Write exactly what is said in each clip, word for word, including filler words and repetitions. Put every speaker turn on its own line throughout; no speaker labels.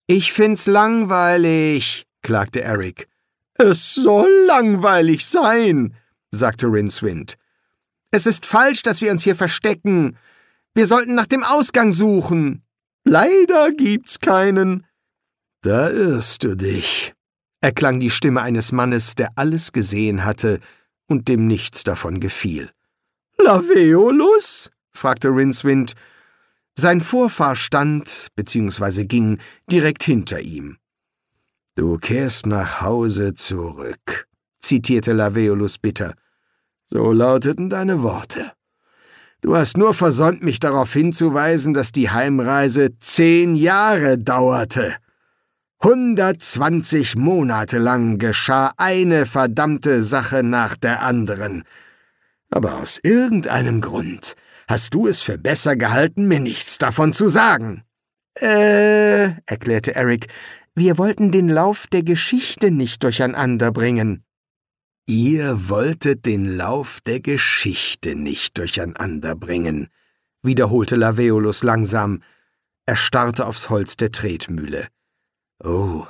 »Ich find's langweilig«, klagte Eric. »Es soll langweilig sein«, sagte Rincewind. »Es ist falsch, dass wir uns hier verstecken. Wir sollten nach dem Ausgang suchen. Leider gibt's keinen.« »Da irrst du dich«, erklang die Stimme eines Mannes, der alles gesehen hatte und dem nichts davon gefiel. »Laveolus?« fragte Rincewind. Sein Vorfahr stand bzw. ging direkt hinter ihm. »Du kehrst nach Hause zurück«, zitierte Laveolus bitter. »So lauteten deine Worte. Du hast nur versäumt, mich darauf hinzuweisen, dass die Heimreise zehn Jahre dauerte. Hundertzwanzig Monate lang geschah eine verdammte Sache nach der anderen. Aber aus irgendeinem Grund hast du es für besser gehalten, mir nichts davon zu sagen.« »Äh«, erklärte Eric, »wir wollten den Lauf der Geschichte nicht durcheinander bringen.« »Ihr wolltet den Lauf der Geschichte nicht durcheinander bringen«, wiederholte Laveolus langsam. Er starrte aufs Holz der Tretmühle. »Oh,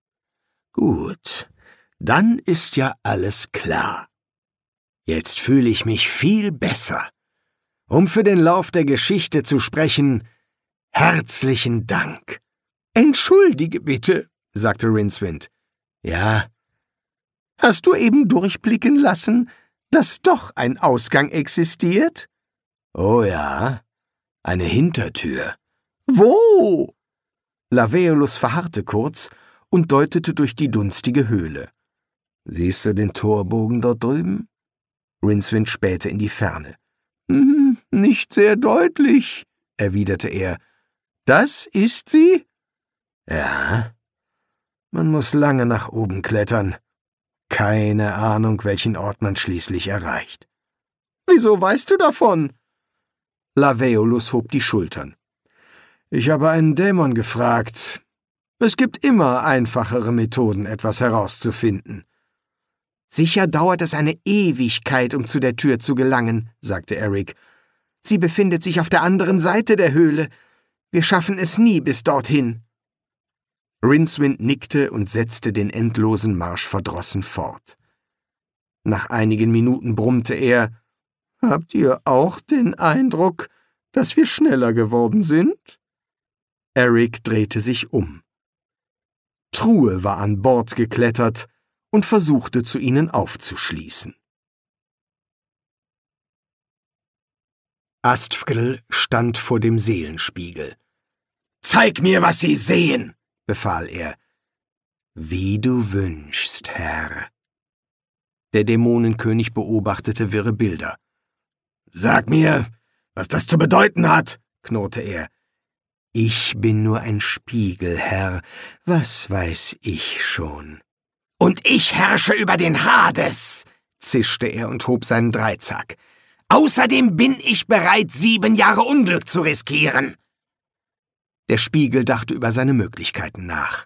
gut, dann ist ja alles klar. Jetzt fühle ich mich viel besser. Um für den Lauf der Geschichte zu sprechen, herzlichen Dank.« »Entschuldige bitte«, sagte Rincewind. »Ja?« »Hast du eben durchblicken lassen, dass doch ein Ausgang existiert?« »Oh ja, eine Hintertür.« »Wo?« Laveolus verharrte kurz und deutete durch die dunstige Höhle. »Siehst du den Torbogen dort drüben?« Rincewind spähte in die Ferne. Hm, »Nicht sehr deutlich«, erwiderte er. »Das ist sie?« »Ja, man muss lange nach oben klettern. Keine Ahnung, welchen Ort man schließlich erreicht.« »Wieso weißt du davon?« Laveolus hob die Schultern. »Ich habe einen Dämon gefragt. Es gibt immer einfachere Methoden, etwas herauszufinden.« »Sicher dauert es eine Ewigkeit, um zu der Tür zu gelangen«, sagte Eric. »Sie befindet sich auf der anderen Seite der Höhle. Wir schaffen es nie bis dorthin.« Rincewind nickte und setzte den endlosen Marsch verdrossen fort. Nach einigen Minuten brummte er, »Habt ihr auch den Eindruck, dass wir schneller geworden sind?« Eric drehte sich um. Truhe war an Bord geklettert und versuchte, zu ihnen aufzuschließen. Astfgl stand vor dem Seelenspiegel. »Zeig mir, was Sie sehen«, befahl er. »Wie du wünschst, Herr.« Der Dämonenkönig beobachtete wirre Bilder. »Sag mir, was das zu bedeuten hat«, knurrte er. »Ich bin nur ein Spiegel, Herr. Was weiß ich schon?« »Und ich herrsche über den Hades«, zischte er und hob seinen Dreizack. »Außerdem bin ich bereit, sieben Jahre Unglück zu riskieren.« Der Spiegel dachte über seine Möglichkeiten nach.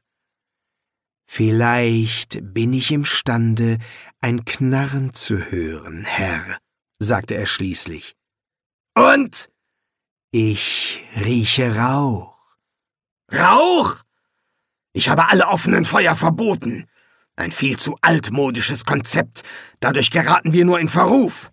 »Vielleicht bin ich imstande, ein Knarren zu hören, Herr«, sagte er schließlich. »Und?« »Ich rieche Rauch.« »Rauch? Ich habe alle offenen Feuer verboten. Ein viel zu altmodisches Konzept. Dadurch geraten wir nur in Verruf.«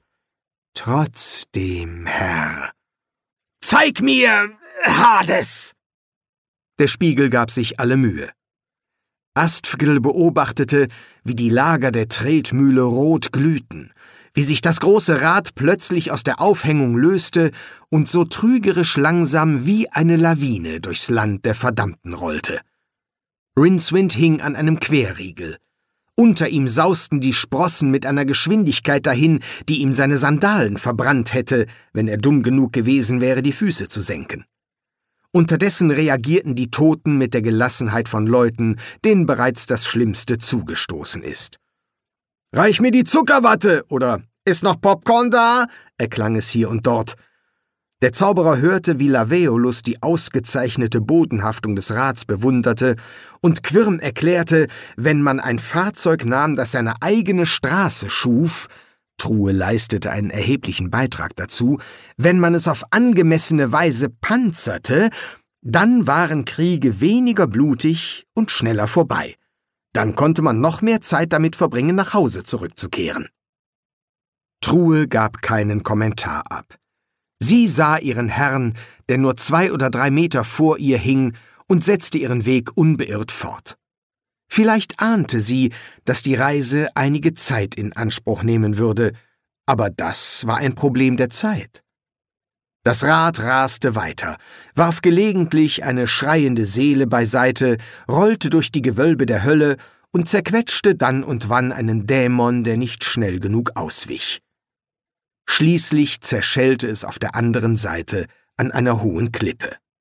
»Trotzdem, Herr.« »Zeig mir Hades!« Der Spiegel gab sich alle Mühe. Astfgl beobachtete, wie die Lager der Tretmühle rot glühten, wie sich das große Rad plötzlich aus der Aufhängung löste und so trügerisch langsam wie eine Lawine durchs Land der Verdammten rollte. Rincewind hing an einem Querriegel. Unter ihm sausten die Sprossen mit einer Geschwindigkeit dahin, die ihm seine Sandalen verbrannt hätte, wenn er dumm genug gewesen wäre, die Füße zu senken. Unterdessen reagierten die Toten mit der Gelassenheit von Leuten, denen bereits das Schlimmste zugestoßen ist. »Reich mir die Zuckerwatte« oder »Ist noch Popcorn da?« erklang es hier und dort. Der Zauberer hörte, wie Laveolus die ausgezeichnete Bodenhaftung des Rads bewunderte und Quirm erklärte, wenn man ein Fahrzeug nahm, das seine eigene Straße schuf, Truhe leistete einen erheblichen Beitrag dazu, wenn man es auf angemessene Weise panzerte, Dann waren Kriege weniger blutig und schneller vorbei. Dann konnte man noch mehr Zeit damit verbringen, nach Hause zurückzukehren. Truhe gab keinen Kommentar ab. Sie sah ihren Herrn, der nur zwei oder drei Meter vor ihr hing, und setzte ihren Weg unbeirrt fort. Vielleicht ahnte sie, dass die Reise einige Zeit in Anspruch nehmen würde, aber das war ein Problem der Zeit. Das Rad raste weiter, warf gelegentlich eine schreiende Seele beiseite, rollte durch die Gewölbe der Hölle und zerquetschte dann und wann einen Dämon, der nicht schnell genug auswich. Schließlich zerschellte es auf der anderen Seite an einer hohen Klippe.